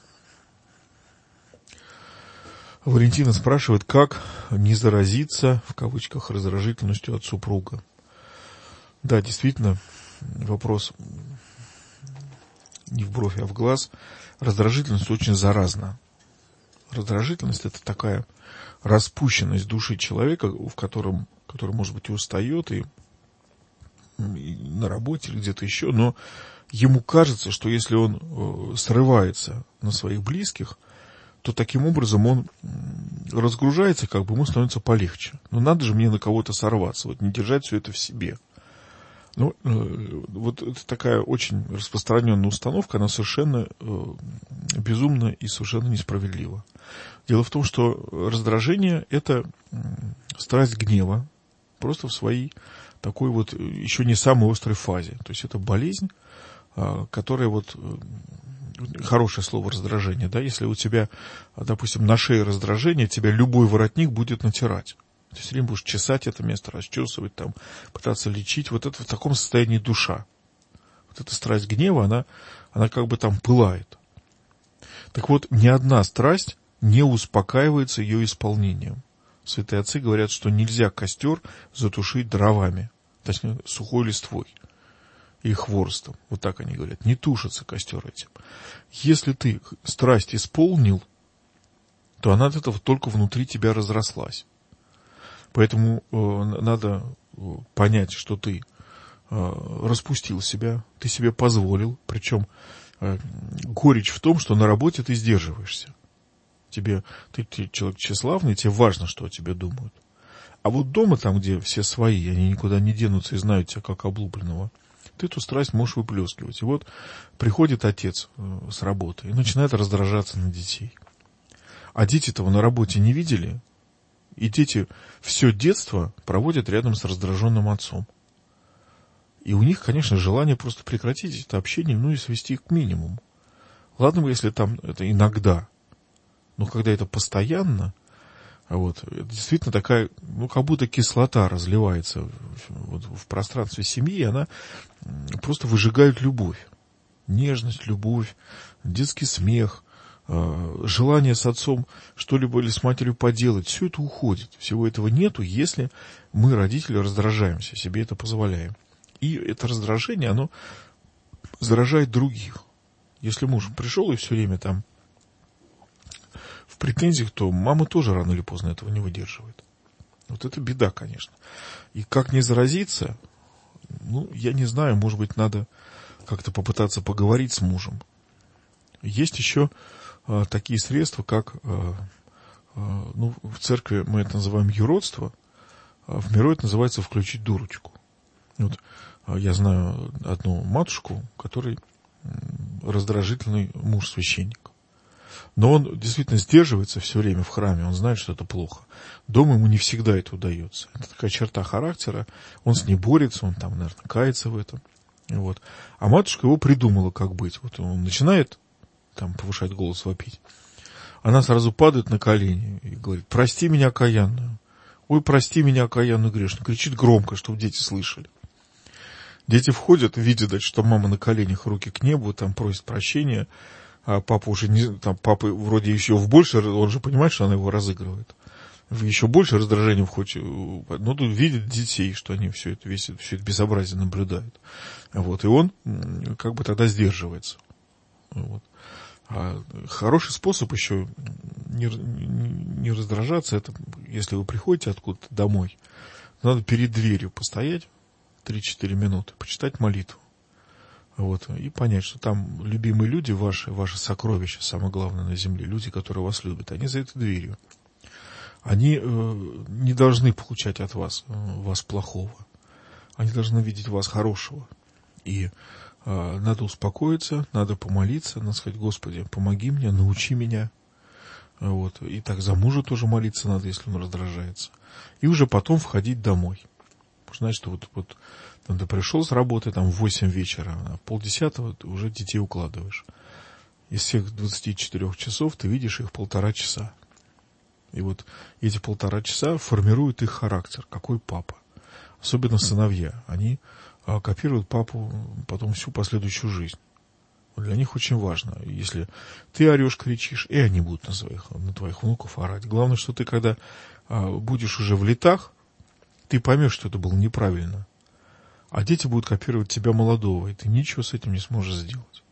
Валентина спрашивает, как не заразиться, в кавычках, раздражительностью от супруга. Да, действительно, вопрос не в бровь, а в глаз. Раздражительность очень заразна. Раздражительность – это такая распущенность души человека, который, может быть, и устает, и на работе, или где-то еще, но ему кажется, что если он срывается на своих близких, то таким образом он разгружается, как бы ему становится полегче. Но надо же мне на кого-то сорваться, вот не держать все это в себе. Ну, вот это такая очень распространенная установка, она совершенно безумна и совершенно несправедлива. Дело в том, что раздражение – это страсть гнева, просто в своей такой вот еще не самой острой фазе. То есть это болезнь, которая вот... Хорошее слово раздражение, да, если у тебя, допустим, на шее раздражение, тебя любой воротник будет натирать. Ты все время будешь чесать это место, расчесывать, там, пытаться лечить. Вот это в таком состоянии душа. Вот эта страсть гнева, она как бы там пылает. Так вот, ни одна страсть не успокаивается ее исполнением. Святые отцы говорят, что нельзя костер затушить дровами, точнее, сухой листвой и хворостом. Вот так они говорят. Не тушится костер этим. Если ты страсть исполнил, то она от этого только внутри тебя разрослась. Поэтому надо понять, что ты распустил себя, ты себе позволил. Причем горечь в том, что на работе ты сдерживаешься. Ты человек тщеславный, тебе важно, что о тебе думают. А вот дома, там, где все свои, они никуда не денутся и знают тебя как облупленного, ты эту страсть можешь выплескивать. И вот приходит отец с работы и начинает раздражаться на детей. А дети-то на работе не видели. И дети все детство проводят рядом с раздраженным отцом. И у них, конечно, желание просто прекратить это общение, ну и свести их к минимуму. Ладно бы, если там это иногда. Но когда это постоянно, вот, это действительно такая, ну, как будто кислота разливается в пространстве семьи, и она просто выжигает любовь. Нежность, любовь, детский смех, желание с отцом что-либо или с матерью поделать. Все это уходит. Всего этого нету, если мы, родители, раздражаемся, себе это позволяем. И это раздражение, оно заражает других. Если муж пришел и все время там в претензиях, то мама тоже рано или поздно этого не выдерживает. Вот это беда, конечно. И как не заразиться, ну, я не знаю, может быть, надо как-то попытаться поговорить с мужем. Есть еще такие средства, как, ну, в церкви мы это называем юродство, а в миру это называется включить дурочку. Вот я знаю одну матушку, которой раздражительный муж священник. Но он действительно сдерживается все время в храме, он знает, что это плохо. Дома ему не всегда это удается. Это такая черта характера, он с ней борется, он там, наверное, кается в этом. Вот. А матушка его придумала, как быть. Вот он начинает там повышать голос, вопить. Она сразу падает на колени и говорит: прости меня, окаянную. Ой, прости меня, окаянную грешную. Кричит громко, чтобы дети слышали. Дети входят, видят, что мама на коленях, руки к небу, там просит прощения. А папа уже не, там, папа вроде еще в больше, он же понимает, что она его разыгрывает. В еще больше раздражения входит. Ну, тут видит детей, что они все это безобразие наблюдают. Вот, и он как бы тогда сдерживается. Вот. А хороший способ еще не раздражаться, это если вы приходите откуда-то домой, надо перед дверью постоять 3-4 минуты, почитать молитву. Вот, и понять, что там любимые люди, ваши сокровища, самое главное на земле, люди, которые вас любят, они за этой дверью. Они не должны получать от вас плохого. Они должны видеть вас хорошего. И надо успокоиться, надо помолиться, надо сказать: Господи, помоги мне, научи меня. Вот. И так за мужа тоже молиться надо, если он раздражается. И уже потом входить домой. Потому что, знаешь, что вот ты пришел с работы там в 8 вечера, а в 9:30 ты уже детей укладываешь. Из всех 24 часов ты видишь их 1,5 часа. И вот эти 1,5 часа формируют их характер, какой папа. Особенно сыновья. Они копируют папу потом всю последующую жизнь. Для них очень важно. Если ты орешь, кричишь, и они будут на твоих внуков орать. Главное, что ты, когда будешь уже в летах, ты поймешь, что это было неправильно. А дети будут копировать тебя молодого, и ты ничего с этим не сможешь сделать.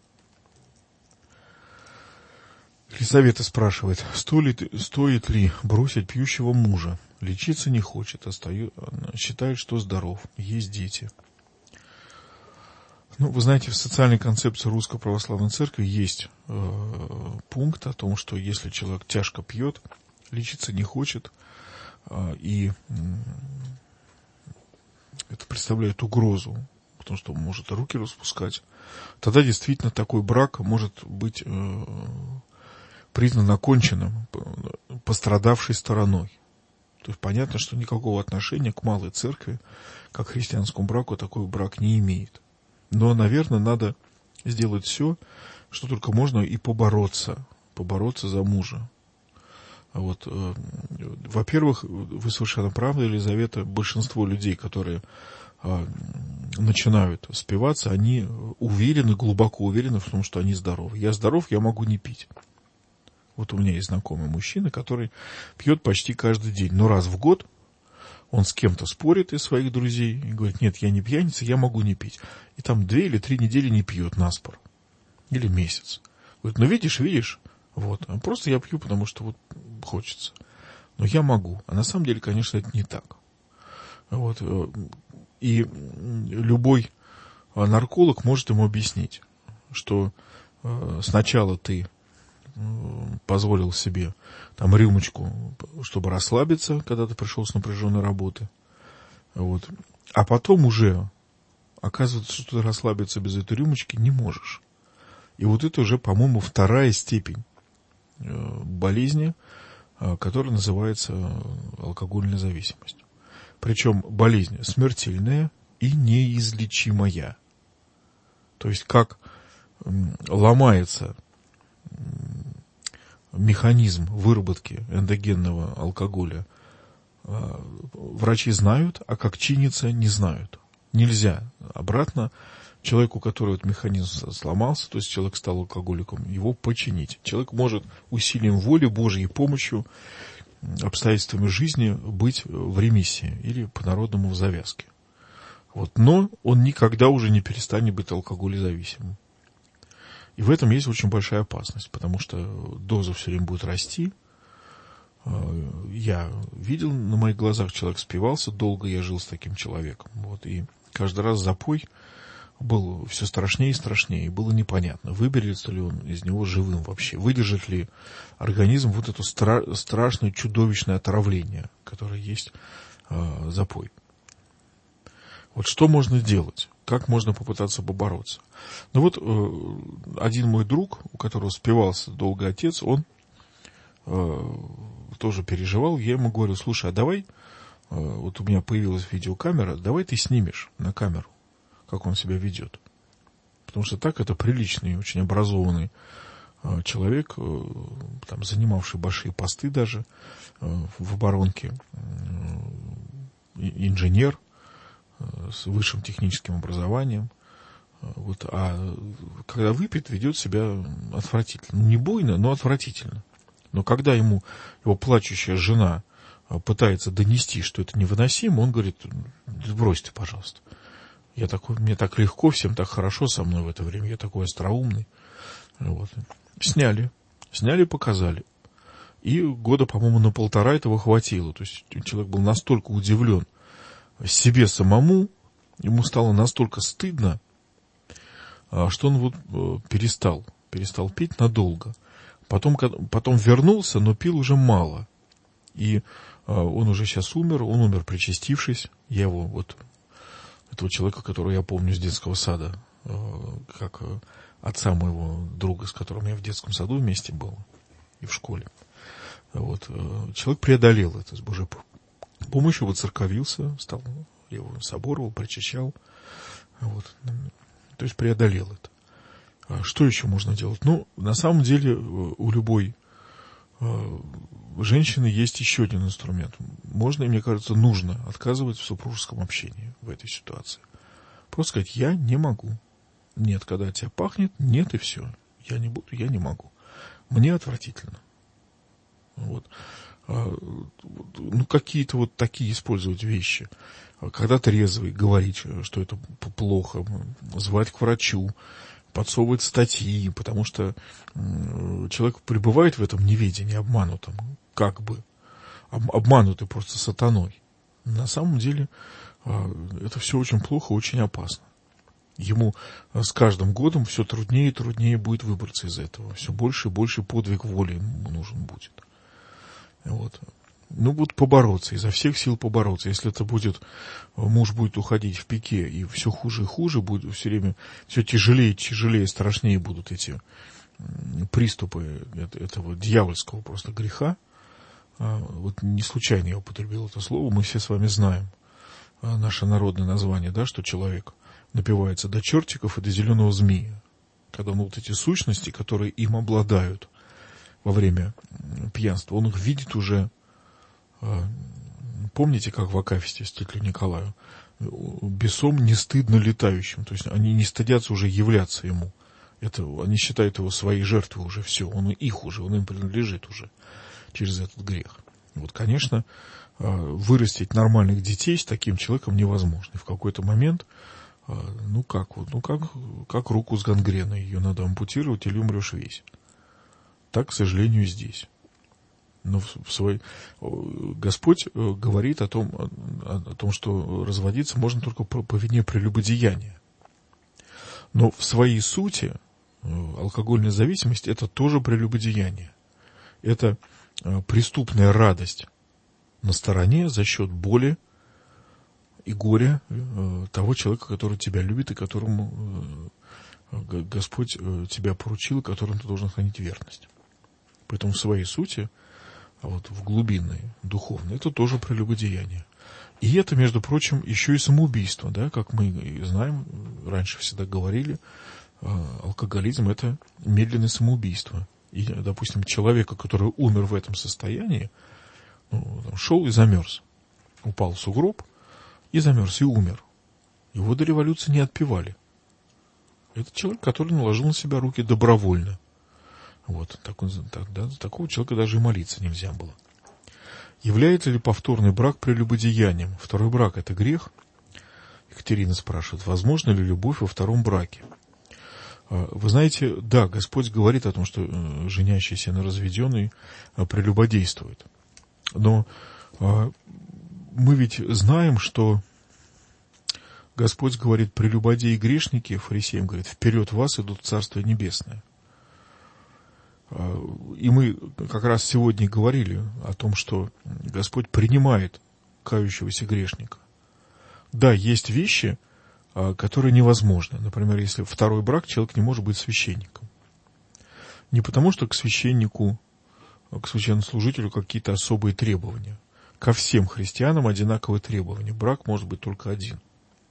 Елизавета спрашивает: стоит ли бросить пьющего мужа? Лечиться не хочет, считает, что здоров, есть дети. Ну, вы знаете, в социальной концепции Русской Православной Церкви есть пункт о том, что если человек тяжко пьет, лечиться не хочет, и это представляет угрозу, потому что он может руки распускать, тогда действительно такой брак может быть признан оконченным пострадавшей стороной. То есть понятно, что никакого отношения к малой церкви, как к христианскому браку, такой брак не имеет. Но, наверное, надо сделать все, что только можно, и побороться за мужа. Вот. Во-первых, вы совершенно правы, Елизавета, большинство людей, которые начинают спиваться, они уверены, глубоко уверены в том, что они здоровы. Я здоров, я могу не пить. Вот у меня есть знакомый мужчина, который пьет почти каждый день, но раз в год он с кем-то спорит из своих друзей и говорит: нет, я не пьяница, я могу не пить. И там 2 или 3 недели не пьет наспор. Или месяц. Говорит: ну видишь, вот. Просто я пью, потому что вот хочется. Но я могу. А на самом деле, конечно, это не так. Вот. И любой нарколог может ему объяснить, что сначала ты позволил себе там рюмочку, чтобы расслабиться, когда ты пришел с напряженной работы. Вот. А потом уже оказывается, что ты расслабиться без этой рюмочки не можешь. И вот это уже, по-моему, 2-я степень болезни, которая называется алкогольная зависимость. Причем болезнь смертельная и неизлечимая. То есть как ломается механизм выработки эндогенного алкоголя, врачи знают, а как чинится, не знают. Нельзя обратно человеку, у которого этот механизм сломался, то есть человек стал алкоголиком, его починить. Человек может усилием воли, Божьей помощью, обстоятельствами жизни быть в ремиссии или по-народному в завязке. Вот. Но он никогда уже не перестанет быть алкоголезависимым. И в этом есть очень большая опасность, потому что доза все время будет расти. Я видел, на моих глазах человек спивался, долго я жил с таким человеком. Вот. И каждый раз запой был все страшнее и страшнее. И было непонятно, выберется ли он из него живым вообще, выдержит ли организм вот это страшное, чудовищное отравление, которое есть запой. Вот что можно делать? Как можно попытаться побороться? Ну вот один мой друг, у которого спивался долго отец, он тоже переживал. Я ему говорю: слушай, а давай, вот у меня появилась видеокамера, давай ты снимешь на камеру, как он себя ведет. Потому что так это приличный, очень образованный человек, там, занимавший большие посты даже в оборонке, инженер с высшим техническим образованием. Вот. А когда выпьет, ведет себя отвратительно. Не буйно, но отвратительно. Но когда его плачущая жена пытается донести, что это невыносимо, он говорит: брось ты, пожалуйста. Мне так легко, всем так хорошо со мной в это время, я такой остроумный. Вот. Сняли, показали. И года, по-моему, на 1,5 этого хватило. То есть человек был настолько удивлен себе самому, ему стало настолько стыдно, что он перестал пить надолго. Потом вернулся, но пил уже мало. И он уже сейчас умер, он умер причастившись. Я его, этого человека, которого я помню с детского сада, как отца моего друга, с которым я в детском саду вместе был и в школе. Человек преодолел это с Божьей помощью, воцерковился, стал, я его соборовал, причащал. То есть преодолел это. Что еще можно делать? На самом деле у любой женщины есть еще один инструмент. Можно, и мне кажется, нужно отказывать в супружеском общении в этой ситуации. Просто сказать: я не могу. Нет, когда тебя пахнет, нет, и все. Я не буду, я не могу. Мне отвратительно. Какие-то такие использовать вещи. Когда трезвый, говорить, что это плохо, звать к врачу, подсовывать статьи, потому что человек пребывает в этом неведении, обманутом, обманутый просто сатаной. На самом деле это все очень плохо, очень опасно. Ему с каждым годом все труднее и труднее будет выбраться из этого. Все больше и больше подвиг воли ему нужен будет. Побороться, изо всех сил побороться. Если это муж будет уходить в пике, и все хуже и хуже, будет все время, все тяжелее и тяжелее, страшнее будут эти приступы этого дьявольского просто греха. Не случайно я употребил это слово, мы все с вами знаем наше народное название, да, что человек напивается до чертиков и до зеленого змея. Когда он эти сущности, которые им обладают во время пьянства, он их видит уже. Помните, как в Акафисте святителю Николаю? Бесом не стыдно летающим. То есть они не стыдятся уже являться ему. Они считают его своей жертвой уже все. Он их уже, он им принадлежит уже через этот грех. Конечно, вырастить нормальных детей с таким человеком невозможно. И в какой-то момент, как руку с гангреной. Ее надо ампутировать, или умрешь весь. Так, к сожалению, здесь. Но Господь говорит о том, что разводиться можно только по вине прелюбодеяния. Но в своей сути алкогольная зависимость – это тоже прелюбодеяние. Это преступная радость на стороне за счет боли и горя того человека, который тебя любит и которому Господь тебя поручил, которому ты должен хранить верность. Поэтому в своей сути, в глубинной, духовной, это тоже прелюбодеяние. И это, между прочим, еще и самоубийство, да, как мы знаем, раньше всегда говорили, алкоголизм – это медленное самоубийство. И, допустим, человека, который умер в этом состоянии, шел и замерз, упал в сугроб и замерз, и умер. Его до революции не отпевали. Это человек, который наложил на себя руки добровольно. Такого человека даже и молиться нельзя было. Является ли повторный брак прелюбодеянием? Второй брак – это грех? Екатерина спрашивает, возможно ли любовь во втором браке? Вы знаете, да, Господь говорит о том, что женящийся на разведенной прелюбодействует. Но мы ведь знаем, что Господь говорит, прелюбодеи и грешники, фарисеям говорит, вперед вас идут в Царствие Небесное. И мы как раз сегодня говорили о том, что Господь принимает кающегося грешника. Да, есть вещи, которые невозможны. Например, если второй брак, человек не может быть священником. Не потому, что к священнику, к священнослужителю какие-то особые требования. Ко всем христианам одинаковые требования. Брак может быть только один.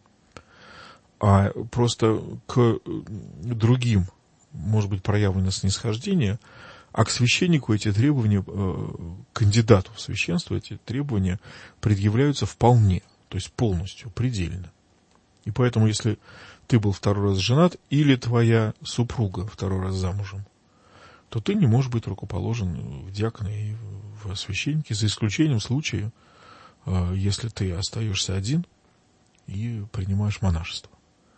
А просто к другим может быть проявлено снисхождение, а к священнику эти требования, кандидату в священство, эти требования предъявляются вполне, то есть полностью, предельно. И поэтому, если ты был второй раз женат, или твоя супруга второй раз замужем, то ты не можешь быть рукоположен в диаконы и в священники, за исключением случая, если ты остаешься один и принимаешь монашество.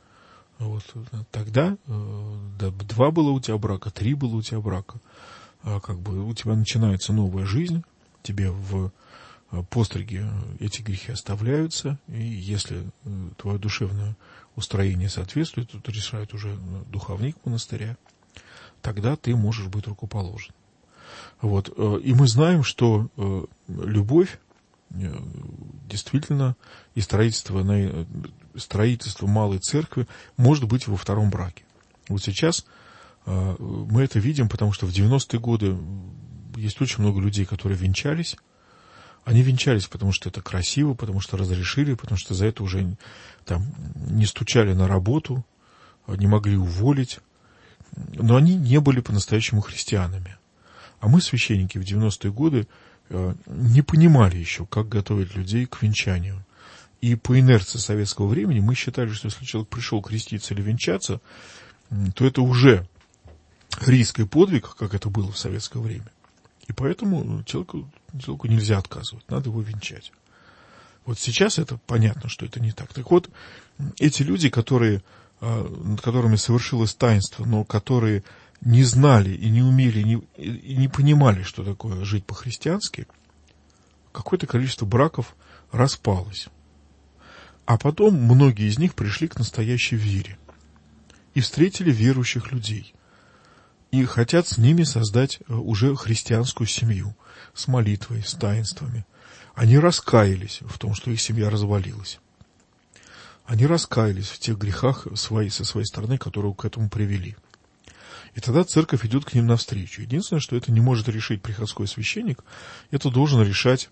Тогда 2 было у тебя брака, 3 было у тебя брака, у тебя начинается новая жизнь, тебе в постриги эти грехи оставляются, и если твое душевное устроение соответствует, то решает уже духовник монастыря, тогда ты можешь быть рукоположен. Вот. И мы знаем, что любовь действительно и строительство малой церкви может быть во втором браке. Вот сейчас мы это видим, потому что в 90-е годы есть очень много людей, которые венчались. Они венчались, потому что это красиво, потому что разрешили, потому что за это уже там не стучали на работу, не могли уволить. Но они не были по-настоящему христианами. А мы, священники, в 90-е годы не понимали еще, как готовить людей к венчанию. И по инерции советского времени мы считали, что если человек пришел креститься или венчаться, то это уже риск и подвиг, как это было в советское время. И поэтому человеку нельзя отказывать, надо его венчать. Вот сейчас это понятно, что это не так. Так вот, эти люди, над которыми совершилось таинство, но которые не знали и не умели, и не понимали, что такое жить по-христиански, какое-то количество браков распалось. А потом многие из них пришли к настоящей вере и встретили верующих людей. И хотят с ними создать уже христианскую семью с молитвой, с таинствами. Они раскаялись в том, что их семья развалилась. Они раскаялись в тех грехах со своей стороны, которые к этому привели. И тогда церковь идет к ним навстречу. Единственное, что это не может решить приходской священник, это должен решать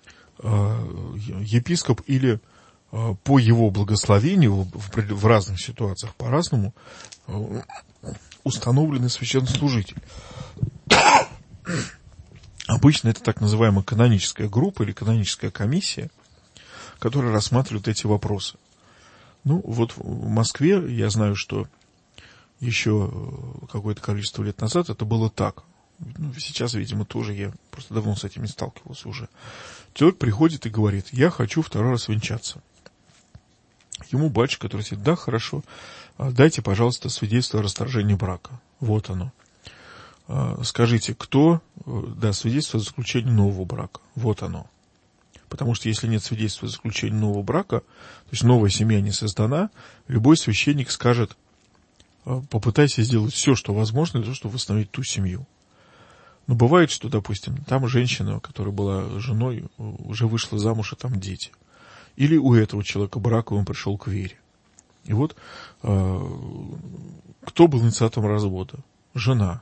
епископ или по его благословению в разных ситуациях по-разному установленный священнослужитель. Обычно это так называемая каноническая группа или каноническая комиссия, которая рассматривает эти вопросы. Ну, вот в Москве я знаю, что еще какое-то количество лет назад это было так. Ну, сейчас, видимо, тоже я просто давно с этим не сталкивался уже. Человек приходит и говорит: я хочу второй раз венчаться. Ему батюшка, который сидит: да, хорошо, дайте, пожалуйста, свидетельство о расторжении брака. Вот оно. Скажите, кто? Да, свидетельство о заключении нового брака. Вот оно. Потому что если нет свидетельства о заключении нового брака, то есть новая семья не создана, любой священник скажет: попытайся сделать все, что возможно, для того, чтобы восстановить ту семью. Но бывает, что, допустим, там женщина, которая была женой, уже вышла замуж, и там дети. Или у этого человека брак, и он пришел к вере. И вот кто был инициатором развода? Жена.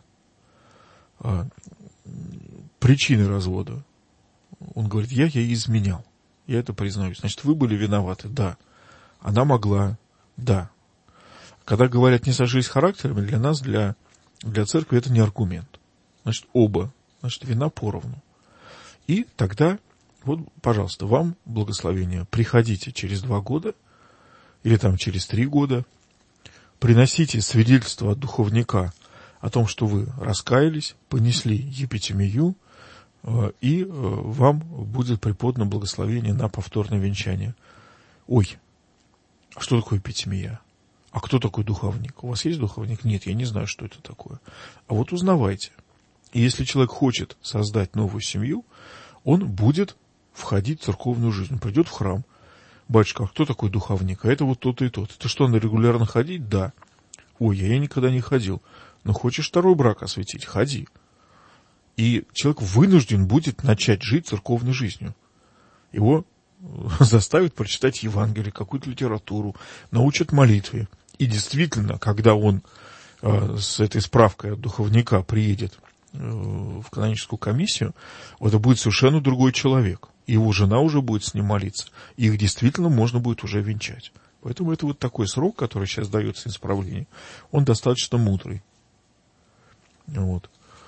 Причины развода. Он говорит: я ей изменял. Я это признаюсь. Значит, вы были виноваты? Да. Она могла? Да. Когда говорят не сошлись характерами, для нас, для церкви это не аргумент. Значит, оба. Значит, вина поровну. И тогда, вот, пожалуйста, вам благословение. Приходите через 2 года или там через 3 года. Приносите свидетельство от духовника о том, что вы раскаялись, понесли епитемию, и вам будет преподано благословение на повторное венчание. Ой, а что такое епитемия? А кто такой духовник? У вас есть духовник? Нет, я не знаю, что это такое. А вот узнавайте. И если человек хочет создать новую семью, он будет входить в церковную жизнь. Он придет в храм. Батюшка, а кто такой духовник? А это вот тот и тот. Это что, надо регулярно ходить? Да. Ой, я никогда не ходил. Но хочешь второй брак осветить? Ходи. И человек вынужден будет начать жить церковной жизнью. Его заставят прочитать Евангелие, какую-то литературу, научат молитве. И действительно, когда он с этой справкой от духовника приедет в каноническую комиссию, это будет совершенно другой человек. Его жена уже будет с ним молиться. И их действительно можно будет уже венчать. Поэтому это вот такой срок, который сейчас дается исправлению, он достаточно мудрый. Вот.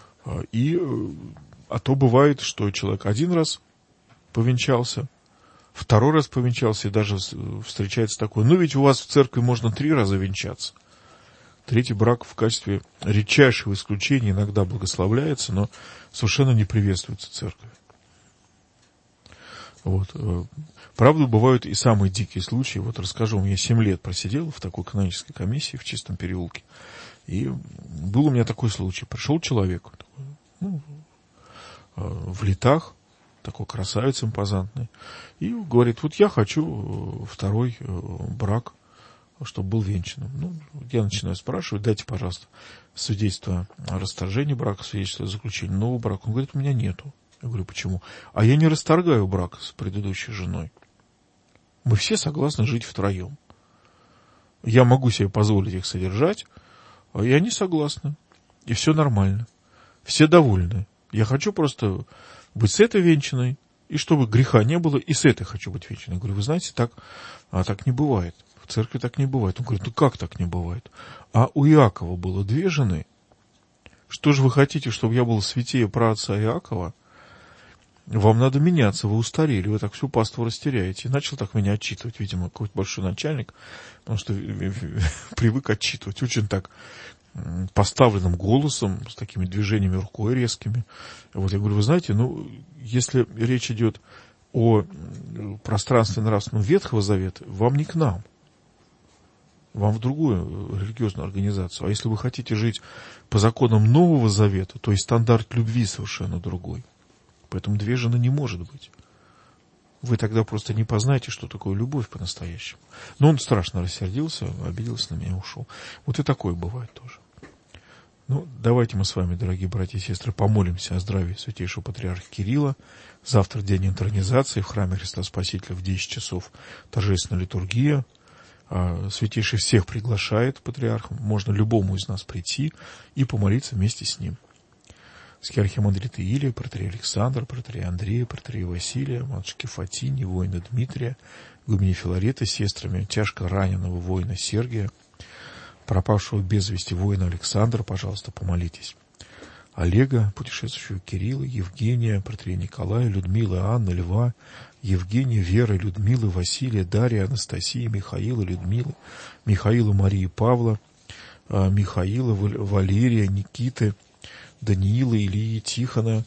А то бывает, что человек 1 раз повенчался, 2 раз повенчался, и даже встречается такое: ну ведь у вас в церкви можно 3 раза венчаться. 3-й брак в качестве редчайшего исключения иногда благословляется, но совершенно не приветствуется церковью. Вот. Правда, бывают и самые дикие случаи. Вот расскажу, у меня 7 лет просидел в такой канонической комиссии в Чистом переулке. И был у меня такой случай. Пришел человек в летах, такой красавец импозантный, и говорит, вот я хочу второй брак, чтобы был венчанным. Ну, я начинаю спрашивать, дайте, пожалуйста, свидетельство о расторжении брака, свидетельство о заключении нового брака. Он говорит, у меня нету. Я говорю, почему? А я не расторгаю брак с предыдущей женой. Мы все согласны жить втроем. Я могу себе позволить их содержать, и они согласны. И все нормально. Все довольны. Я хочу просто быть с этой венчанной, и чтобы греха не было, и с этой хочу быть венчанной. Я говорю, вы знаете, так не бывает. В церкви так не бывает. Он говорит, ну как так не бывает? А у Иакова было 2 жены. Что же вы хотите, чтобы я был святее праотца Иакова? Вам надо меняться, вы устарели, вы так всю паству растеряете. И начал так меня отчитывать, видимо, какой-то большой начальник, потому что привык отчитывать. Очень так поставленным голосом, с такими движениями рукой резкими. Вот я говорю, вы знаете, ну, если речь идет о пространстве нравственном Ветхого Завета, вам не к нам. Вам в другую религиозную организацию. А если вы хотите жить по законам Нового Завета, то и стандарт любви совершенно другой. Поэтому 2 жены не может быть. Вы тогда просто не познаете, что такое любовь по-настоящему. Но он страшно рассердился, обиделся на меня, ушел. Вот и такое бывает тоже. Ну, давайте мы с вами, дорогие братья и сестры, помолимся о здравии святейшего патриарха Кирилла. Завтра день интронизации в храме Христа Спасителя в 10 часов торжественная литургия. Святейший всех приглашает патриарха. Можно любому из нас прийти и помолиться вместе с ним. Архимандрита Илия, протоиерей Александр, протоиерей Андрея, протоиерей Василия, матушки Фатини, воина Дмитрия, игумени Филарета с сестрами, тяжко раненого воина Сергия, пропавшего без вести воина Александра, пожалуйста, помолитесь. Олега, путешествующего Кирилла, Евгения, протоиерея Николая, Людмилы, Анны, Льва, Евгения, Веры, Людмилы, Василия, Дарья, Анастасии, Михаила, Людмилы, Михаила, Марии, Павла, Михаила, Валерия, Никиты, Даниила, Илии, Тихона,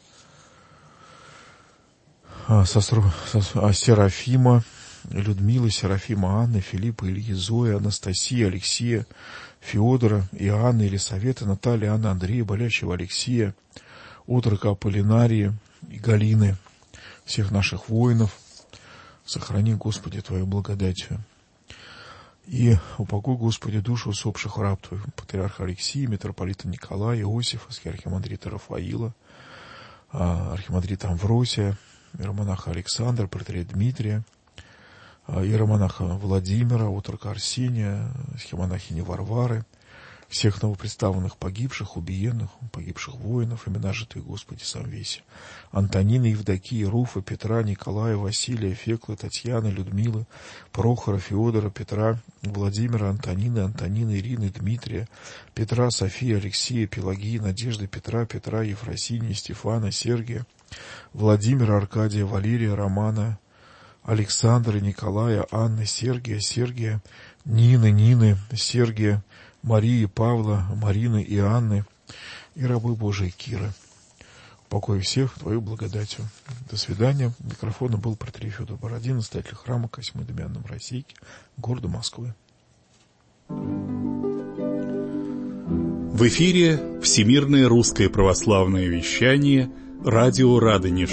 Серафима, Людмилы, Серафима, Анны, Филиппа, Ильи, Зои, Анастасии, Алексея, Феодора, Иоанна, Елисавета, Наталья, Анна, Андрея, болящего Алексея, отрока Аполлинарии и Галины, всех наших воинов. Сохрани, Господи, Твою благодатью. И упокой, Господи, душу усопших раб Твоих, патриарха Алексия, митрополита Николая, Иосифа, архимандрита Рафаила, архимандрита Амвросия, иеромонаха Александра, протоиерея Дмитрия, иеромонаха Владимира, отрока Арсения, схемонахини Варвары, всех новопредставленных погибших, убиенных, погибших воинов, имена житые, Господи, сам веси. Антонины, Евдокии, Руфа, Петра, Николая, Василия, Феклы, Татьяны, Людмилы, Прохора, Феодора, Петра, Владимира, Антонины, Ирины, Дмитрия, Петра, Софии, Алексея, Пелагии, Надежды, Петра, Ефросинии, Стефана, Сергия, Владимира, Аркадия, Валерия, Романа, Александра, Николая, Анны, Сергия, Нины, Сергия, Марии, Павла, Марины и Анны, и рабы Божии Киры. Упокой всех Твою благодатью. До свидания. Микрофоном был протоиерей Феодор Бородин, настоятель храма Косьмы Дамиана Российки, города Москвы. В эфире Всемирное русское православное вещание, радио Радонеж.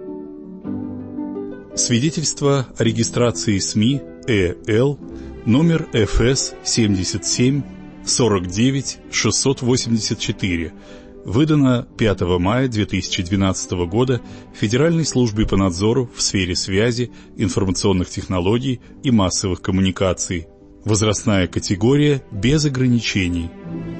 Свидетельство о регистрации СМИ ЭЛ, номер ФС 77 49 684, выдано 5 мая 2012 года Федеральной службой по надзору в сфере связи, информационных технологий и массовых коммуникаций. Возрастная категория без ограничений.